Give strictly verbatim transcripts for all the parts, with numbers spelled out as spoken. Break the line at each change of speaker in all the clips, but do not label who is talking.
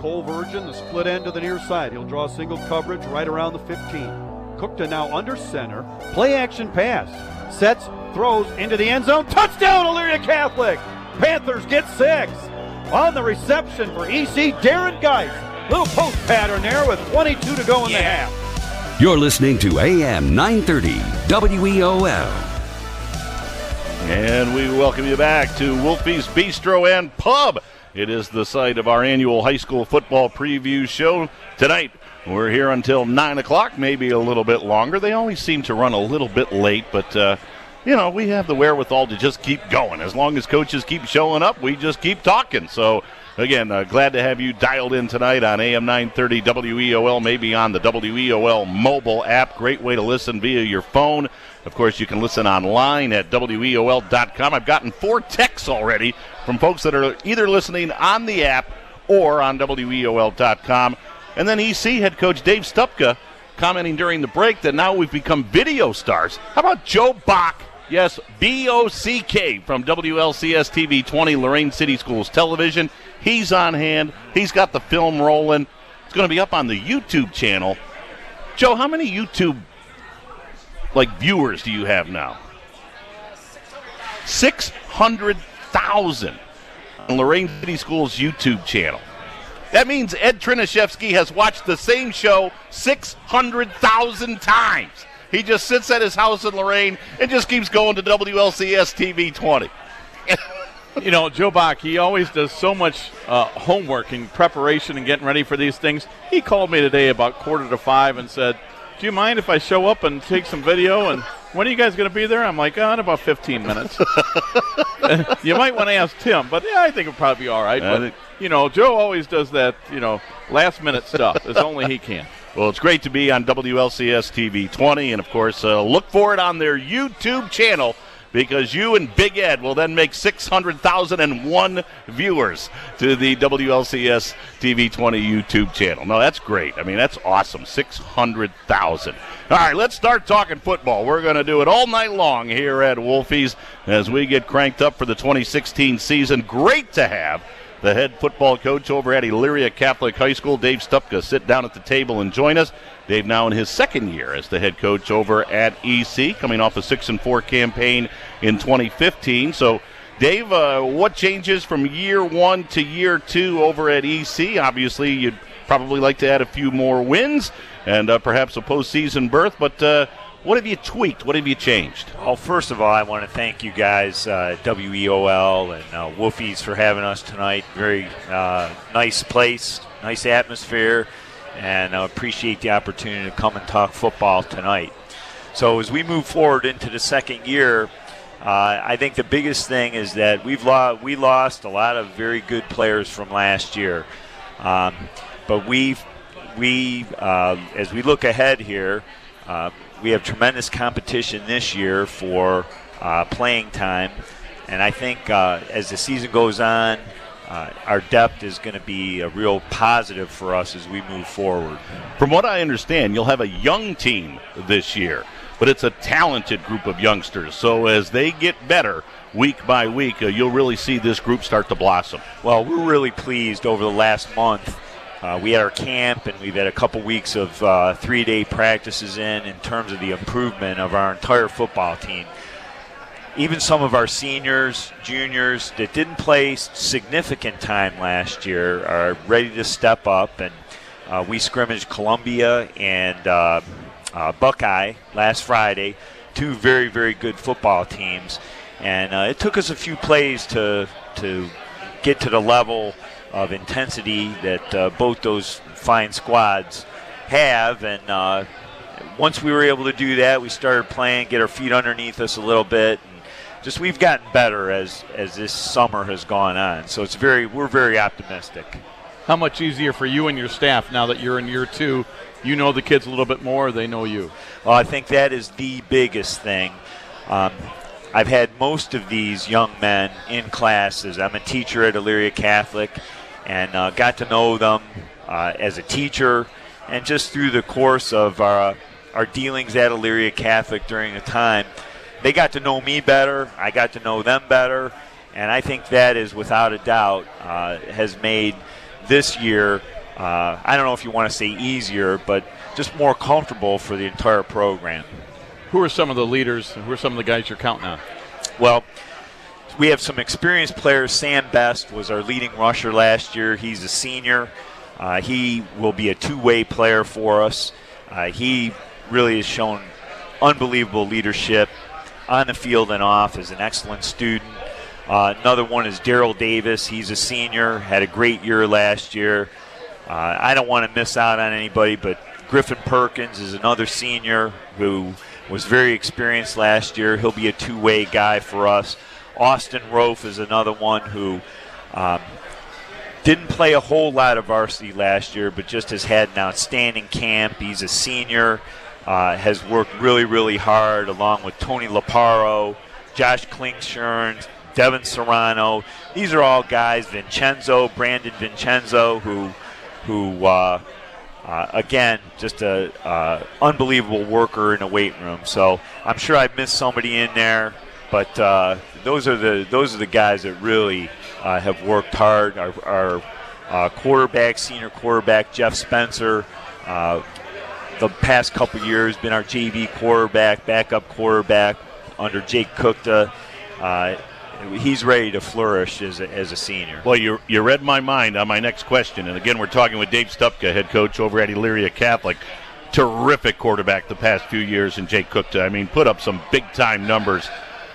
Cole Virgin, the split end to the near side. He'll draw single coverage right around the fifteen. Cookta now under center. Play action pass. Sets, throws into the end zone. Touchdown, Elyria Catholic! Panthers get six. On the reception for E C, Darren Geist. Little post pattern there with twenty-two to go in yeah. the half.
You're listening to A M nine thirty W E O L.
And we welcome you back to Wolfie's Bistro and Pub. It is the site of our annual high school football preview show. Tonight, we're here until nine o'clock, maybe a little bit longer. They always seem to run a little bit late, but, uh, you know, we have the wherewithal to just keep going. As long as coaches keep showing up, we just keep talking. So, again, uh, glad to have you dialed in tonight on A M nine thirty W E O L, maybe on the W E O L mobile app. Great way to listen via your phone. Of course, you can listen online at W E O L dot com. I've gotten four texts already from folks that are either listening on the app or on W E O L dot com. And then E C head coach Dave Stupka commenting during the break that now we've become video stars. How about Joe Bach? Yes, B O C K from W L C S T V twenty, Lorraine City Schools Television. He's on hand. He's got the film rolling. It's going to be up on the YouTube channel. Joe, how many YouTube like viewers do you have now? six hundred thousand on Lorraine City Schools YouTube channel. That means Ed Trinashevsky has watched the same show six hundred thousand times. He just sits at his house in Lorraine and just keeps going to W L C S T V twenty.
You know, Joe Bach, he always does so much uh, homework and preparation and getting ready for these things. He called me today about quarter to five and said, do you mind if I show up and take some video? And when are you guys going to be there? I'm like, oh, in about fifteen minutes. You might want to ask Tim, but yeah, I think it'll probably be all right. But, you know, Joe always does that, you know, last-minute stuff as only he can.
Well, it's great to be on W L C S T V twenty, and, of course, uh, look for it on their YouTube channel, because you and Big Ed will then make six hundred thousand one viewers to the W L C S T V twenty YouTube channel. No, that's great. I mean, that's awesome, six hundred thousand. All right, let's start talking football. We're going to do it all night long here at Wolfie's as we get cranked up for the twenty sixteen season. Great to have the head football coach over at Elyria Catholic High School, Dave Stupka, sit down at the table and join us. Dave now in his second year as the head coach over at E C, coming off a six and four campaign in twenty fifteen. So, Dave, uh, what changes from year one to year two over at E C? Obviously, you'd probably like to add a few more wins and uh, perhaps a postseason berth, but uh, what have you tweaked? What have you changed?
Well, first of all, I want to thank you guys, uh, W E O L and uh, Wolfies, for having us tonight. Very uh, nice place, nice atmosphere, and I appreciate the opportunity to come and talk football tonight. So as we move forward into the second year, uh, I think the biggest thing is that we've lo- we lost a lot of very good players from last year. Um, but we've, we, uh, as we look ahead here, uh, we have tremendous competition this year for uh, playing time, and I think uh, as the season goes on, uh, our depth is going to be a real positive for us as we move forward.
From what I understand, you'll have a young team this year, but it's a talented group of youngsters, so as they get better week by week, uh, you'll really see this group start to blossom.
Well, we're really pleased over the last month. Uh, we had our camp, and we've had a couple weeks of uh, three-day practices in in terms of the improvement of our entire football team. Even some of our seniors, juniors that didn't play significant time last year are ready to step up. And uh, we scrimmaged Columbia and uh, uh, Buckeye last Friday, two very, very good football teams. And uh, it took us a few plays to to get to the level of intensity that uh, both those fine squads have. And uh, once we were able to do that, we started playing, get our feet underneath us a little bit. And just we've gotten better as, as this summer has gone on. So it's very we're very optimistic.
How much easier for you and your staff now that you're in year two? You know the kids a little bit more, they know you.
Well, I think that is the biggest thing. Um, I've had most of these young men in classes. I'm a teacher at Elyria Catholic, and uh, got to know them uh, as a teacher, and just through the course of our, our dealings at Elyria Catholic during the time, they got to know me better, I got to know them better, and I think that is without a doubt uh, has made this year, uh, I don't know if you want to say easier, but just more comfortable for the entire program.
Who are some of the leaders? Who are some of the guys you're counting on?
Well, we have some experienced players. Sam Best was our leading rusher last year. He's a senior. Uh, he will be a two-way player for us. Uh, he really has shown unbelievable leadership on the field and off, as an excellent student. Uh, another one is Daryl Davis. He's a senior, had a great year last year. Uh, I don't want to miss out on anybody, but Griffin Perkins is another senior who was very experienced last year. He'll be a two-way guy for us. Austin Rofe is another one who um, didn't play a whole lot of varsity last year, but just has had an outstanding camp. He's a senior, uh, has worked really, really hard, along with Tony Laparo, Josh Klingshorn, Devin Serrano. These are all guys, Vincenzo, Brandon Vincenzo, who, who uh, uh, again, just a uh, unbelievable worker in the weight room. So I'm sure I've missed somebody in there, but uh, those are the those are the guys that really uh, have worked hard. Our, our uh, quarterback, senior quarterback, Jeff Spencer, uh, the past couple years been our J V quarterback, backup quarterback under Jake Kukta. Uh, he's ready to flourish as a, as a senior.
Well, you you read my mind on my next question. And again, we're talking with Dave Stupka, head coach over at Elyria Catholic. Terrific quarterback the past few years in Jake Kukta. I mean, put up some big-time numbers.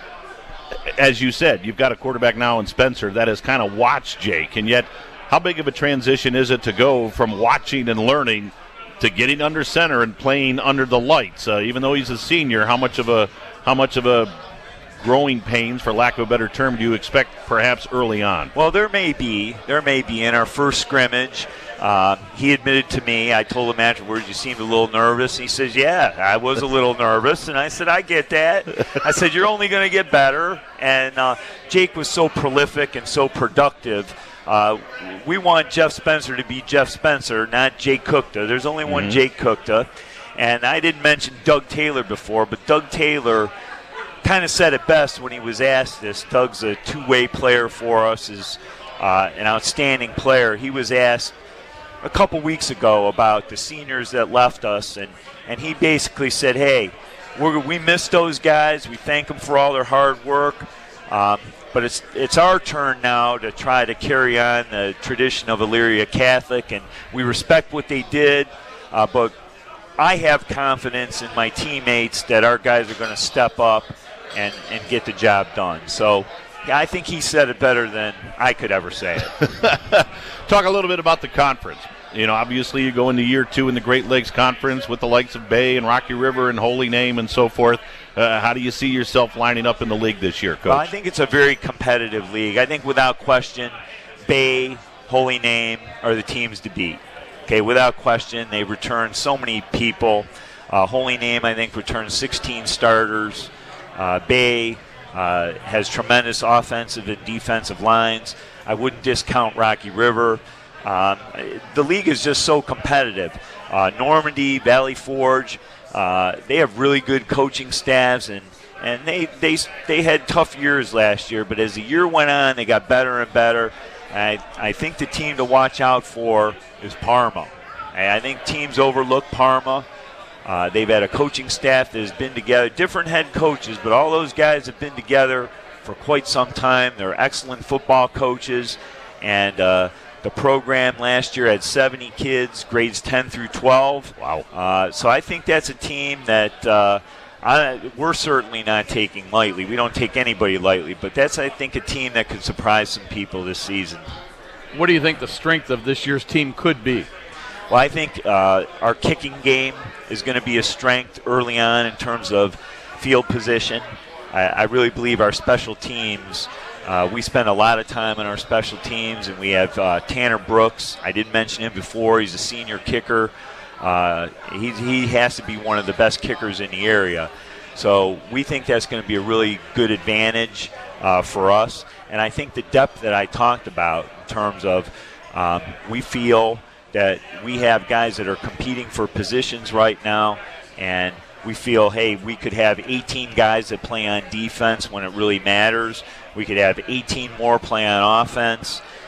As you said, you've got a quarterback now in Spencer that has kind of watched Jake. And yet, how big of a transition is it to go from watching and learning to getting under center and playing under the lights? Uh, even though he's a senior, how much of a how much of a growing pains, for lack of a better term, do you expect perhaps early on?
Well, there may be. There may be. In our first scrimmage, uh, he admitted to me, I told him afterwards, you seemed a little nervous. He says, yeah, I was a little nervous. And I said, I get that. I said, you're only going to get better. And uh, Jake was so prolific and so productive. Uh, we want Jeff Spencer to be Jeff Spencer, not Jake Kukta. There's only one mm-hmm. Jake Kukta. And I didn't mention Doug Taylor before, but Doug Taylor kind of said it best when he was asked this. Doug's a two-way player for us, is uh, an outstanding player. He was asked a couple weeks ago about the seniors that left us, and, and he basically said, hey, we're, we miss those guys. We thank them for all their hard work, um, but it's it's our turn now to try to carry on the tradition of Elyria Catholic, and we respect what they did, uh, but I have confidence in my teammates that our guys are going to step up and, and get the job done. So, yeah, I think he said it better than I could ever say it.
Talk a little bit about the conference. You know, obviously you go into year two in the Great Lakes Conference with the likes of Bay and Rocky River and Holy Name and so forth. Uh, how do you see yourself lining up in the league this year, Coach?
Well, I think it's a very competitive league. I think without question, Bay, Holy Name are the teams to beat. Okay, without question, they return so many people. Uh, Holy Name, I think, returns sixteen starters. Uh, Bay uh, has tremendous offensive and defensive lines. I wouldn't discount Rocky River. Um, the league is just so competitive. Uh, Normandy, Valley Forge, uh, they have really good coaching staffs, and, and they, they they had tough years last year, but as the year went on, they got better and better. I, I think the team to watch out for is Parma. And I think teams overlook Parma. Uh, they've had a coaching staff that has been together, different head coaches, but all those guys have been together for quite some time. They're excellent football coaches, and uh, the program last year had seventy kids, grades ten through twelve.
Wow.
Uh, so I think that's a team that uh, I, we're certainly not taking lightly. We don't take anybody lightly, but that's, I think, a team that could surprise some people this season.
What do you think the strength of this year's team could be?
Well, I think uh, our kicking game is going to be a strength early on in terms of field position. I, I really believe our special teams, uh, we spend a lot of time on our special teams, and we have uh, Tanner Brooks. I didn't mention him before. He's a senior kicker. Uh, he, he has to be one of the best kickers in the area. So we think that's going to be a really good advantage uh, for us. And I think the depth that I talked about in terms of um, we feel that we have guys that are competing for positions right now, and we feel, hey, we could have eighteen guys that play on defense when it really matters. We could have eighteen more play on offense,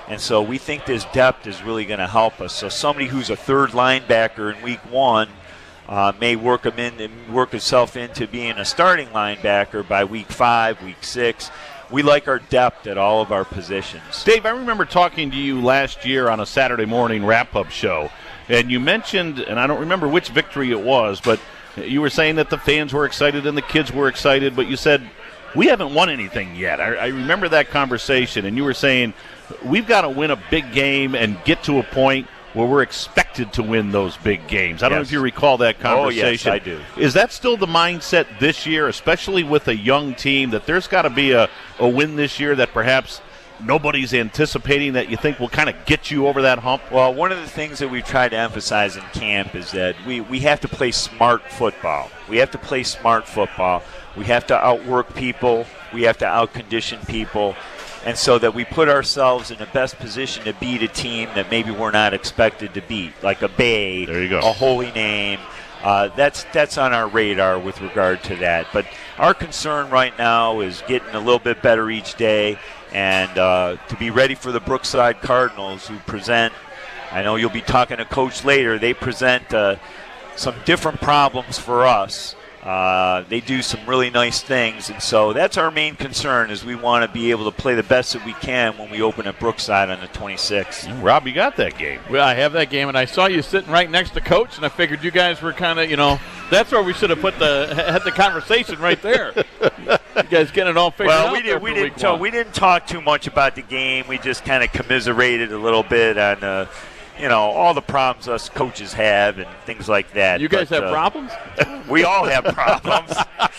And so we think this depth is really going to help us. So somebody who's a third linebacker in week one uh, may work him in and work himself into being a starting linebacker by week five, week six. We like our depth at all of our positions.
Dave, I remember talking to you last year on a Saturday morning wrap-up show, and you mentioned, and I don't remember which victory it was, but you were saying that the fans were excited and the kids were excited, but you said, we haven't won anything yet. I, I remember that conversation, and you were saying, we've got to win a big game and get to a point where we're expected to win those big games. I don't
Yes.
know if you recall that conversation.
Oh, yes, I do.
Is that still the mindset this year, especially with a young team, that there's got to be a, a win this year that perhaps nobody's anticipating that you think will kind of get you over that hump?
Well, one of the things that we try to emphasize in camp is that we, we have to play smart football. We have to play smart football. We have to outwork people. We have to outcondition people. And so that we put ourselves in the best position to beat a team that maybe we're not expected to beat, like a Bay,
there you go.
a Holy Name. Uh, that's that's on our radar with regard to that. But our concern right now is getting a little bit better each day and uh, to be ready for the Brookside Cardinals, who present, I know you'll be talking to Coach later, they present uh, some different problems for us. Uh, they do some really nice things, and so that's our main concern is we want to be able to play the best that we can when we open at Brookside on the twenty-sixth.
Rob, you got that game.
Well, I have that game, and I saw you sitting right next to Coach, and I figured you guys were kind of, you know, that's where we should have put the had the conversation right there. You guys getting it all figured
well,
out.
we, did, we, didn't
week
talk,
one.
we didn't talk too much about the game. We just kind of commiserated a little bit on, uh, you know, all the problems us coaches have and things like that.
You guys
But,
have
uh,
problems?
We all have problems.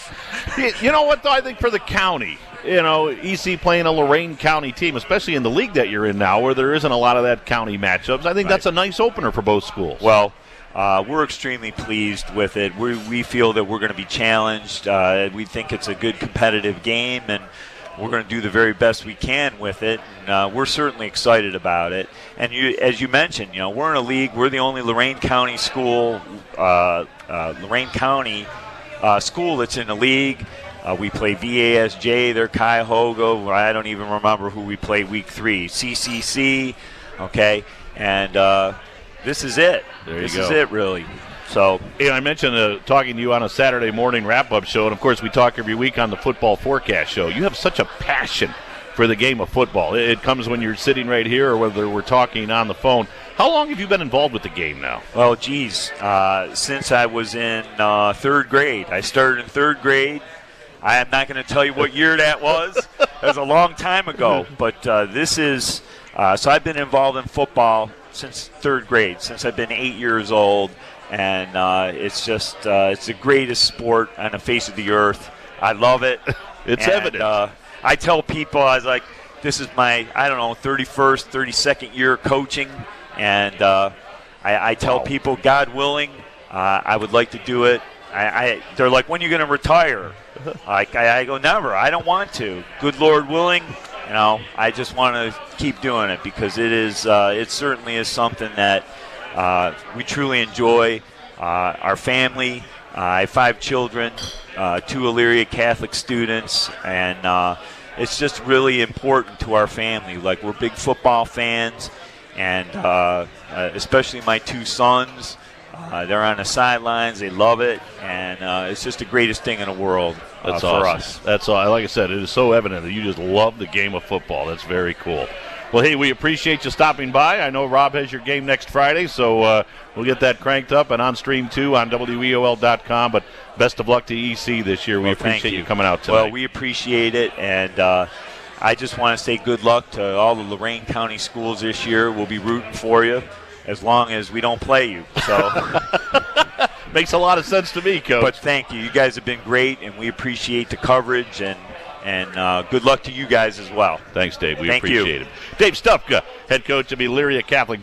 You- You know what, though? I think for the county, you know, E C playing a Lorain County team, especially in the league that you're in now where there isn't a lot of that county matchups, I think that's a nice opener for both schools.
Well, uh, we're extremely pleased with it. We, we feel that we're going to be challenged. Uh, we think it's a good competitive game, and we're going to do the very best we can with it. And, uh, we're certainly excited about it. And you, as you mentioned, you know, we're in a league. We're the only Lorain County school, uh, uh, Lorain County uh, school that's in the league. Uh, we play V A S J, they're Cuyahoga. I don't even remember who we play week three. C C C, okay? And uh, this is it.
There you
this
go.
is it, really. So,
You know, I mentioned uh, talking to you on a Saturday morning wrap-up show, and, of course, we talk every week on the Football Forecast show. You have such a passion for the game of football. It, it comes when you're sitting right here or whether we're talking on the phone. How long have you been involved with the game now?
well, geez, uh, since I was in uh, third grade. I started in third grade. I am not going to tell you what year that was. That was a long time ago. But uh, this is uh, – so I've been involved in football since third grade, since I've been eight years old. And uh, it's just uh, – it's the greatest sport on the face of the earth. I love it.
It's
And,
evident.
Uh, I tell people, I was like, this is my, I don't know, thirty-first, thirty-second year coaching. And uh, I, I tell
Wow.
people, God willing, uh, I would like to do it. I, I They're like, when are you going to retire? Like I, I go, never. I don't want to. Good Lord willing, you know, I just want to keep doing it because it is, uh, it certainly is something that uh, we truly enjoy. Uh, our family, uh, I have five children, uh, two Elyria Catholic students, and uh, it's just really important to our family. Like, we're big football fans, and uh, uh, especially my two sons. Uh, they're on the sidelines. They love it, and uh, it's just the greatest thing in the world uh,
That's
for
awesome.
us.
That's all. Like I said, it is so evident that you just love the game of football. That's very cool. Well, hey, we appreciate you stopping by. I know Rob has your game next Friday, so uh, we'll get that cranked up and on stream too on W E O L dot com. But best of luck to E C this year. We
Well, thank
appreciate you. coming out tonight.
Well, we appreciate it, and uh, I just want to say good luck to all the Lorain County schools this year. We'll be rooting for you as long as we don't play you. So.
Makes a lot of sense to me, Coach.
But thank you. You guys have been great, and we appreciate the coverage, and and uh, good luck to you guys as well.
Thanks, Dave. We
Thank you.
appreciate it. Dave Stupka, head coach of Elyria Catholic